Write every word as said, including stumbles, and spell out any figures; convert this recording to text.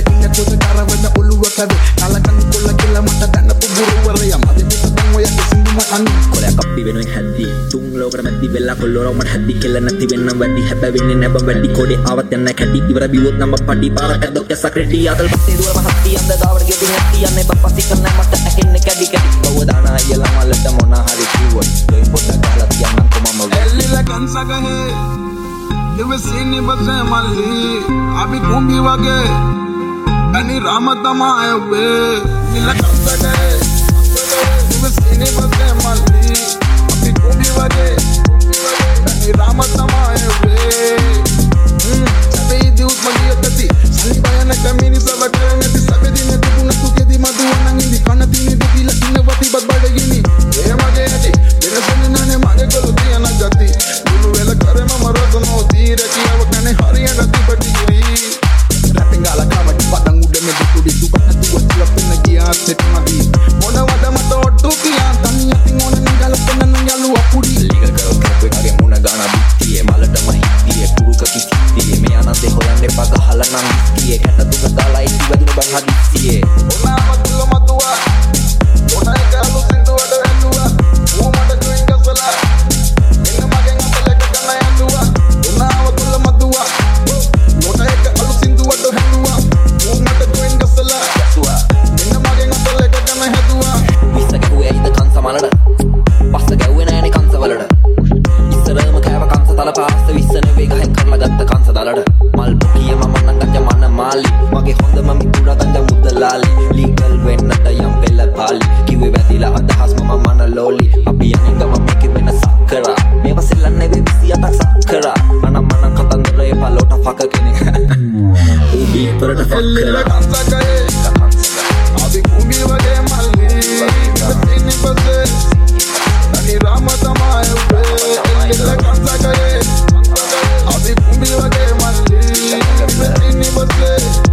ඉන්න කොට කරවන ඔළුව කැවේ කලකන් කොල්ල කියලා මට දැනපු ගුරුවරයා මගේ පුත දැන් ඔය කිසිම අනි කොලයක් අපි වෙනුවෙන් හැද්දි තුන් ලෝකෙට මැද්දි වෙලා කොල්ලෝර මට හැද්දි කියලා නැති වෙන්න වැඩි හැබැවෙන්නේ නැබ වැඩි කොඩේ ආවත් යන්න කැටි ඉවර බිවොත් නම් පටි පාරට ඇද්දොත් සක්‍රටි අතල් පස්සේ දුවම හත්ති අන්ද දාවට ගෙදින් නැති යන්නේ බප්පසි කරන මට ඇහෙන්නේ කැඩි කැඩි බව දාන අයලා මලට මොන හරි කිව්වොත් දෙයි පොඩක් ගහලා තියන්නම් කොමම එල්ලිලා කන්සගහේ දිවසිනේ බසේ මල්ලි අපි කුඹි වගේ අනි රාම තමයි වේ නිල කන්සගහේ දිවසිනේ බසේ මල්ලි අපි කුඹි වගේ අනි රාම තමයි වේ සබේ දියුත් මගිය තති සල්ලි බයන කමිනි සබකරන නැති සබේ දින තුන තුකේදි මදුවනන් ඉඳි කන තිනි දෙවිලා තින වති බත් බඩගිනි ඒ මගේ ඇති වෙනසෙන් නනේ මගේ කොළු තියන ගති දුළු වෙල කරම මරතනෝ තීර කියව කනේ හරියට තිබටිගිරි රැපින් ගාලා කවටි පදන් උඩ මෙදි කුඩි දුක නැතුව තියපෙන්න ගියා සෙට්මදි මොනවද මට ඔට්ටු කියා තනි යතින් ඕන නිගලපෙන්න නම් යලුව පුඩි ලිග කරෝ කැපේ මුණ ගාන බිත්තියේ මලටම හිටියේ පුරුක කිසිතියේ මේ ආනන්දේ හොයන්නේ පග හලනම් ඉස්තියේ කැට දුක දාලා ඉති වැදුන බං හදිස්සියේ ඔනාම තුල මතුවා ඔනයි කාලු සින්දුවට ඇඬුවා ඌ මට දුයින් ගසලා එන්න මගෙන් අතලක කන ඇඬුවා ඔනාම තුල මතුවා ඔනයි කාලු සින්දුවට ඇඬුවා ඌ මට දුයින් ගසලා යසුවා එන්න මගෙන් අතලක කන හැදුවා විස්ස ගැහුවේ ඇයිද කංස මලට පස්ස ගැහුවේ නෑනේ කංස වලට ඉස්සරම කෑව කංස තල පාස්ස විස්ස නෙවෙයි ගහෙන් කරලා ගත්ත කංස දලට මල් පොකිය මම නම් ගංජ මන මාලි මගේ හොඳම මිතුරා ගංජ මුදලාලි ලීගල් වෙන්නට යම් පෙළ පාලි කිව්වේ වැදිලා අදහස් මම මන ලෝලි අපි යන්නේ ගම මේක වෙන සක්කරා මේව සෙල්ලන්නේ වෙ විසි අටක් සක්කරා අනම් මනම් කතන්දරේ පලෝට ෆක කෙනෙක් ඌ බීපරට එල්ලිලා ෆක්කරා කන්සගහේ අපි කුඹි වගේ මල්ලි ඉතින් බසේ අනි රාම තමයි වේ එල්ලිලා කන්සගහේ අපි කුඹි වගේ මල්ලි ඉතින් බසේ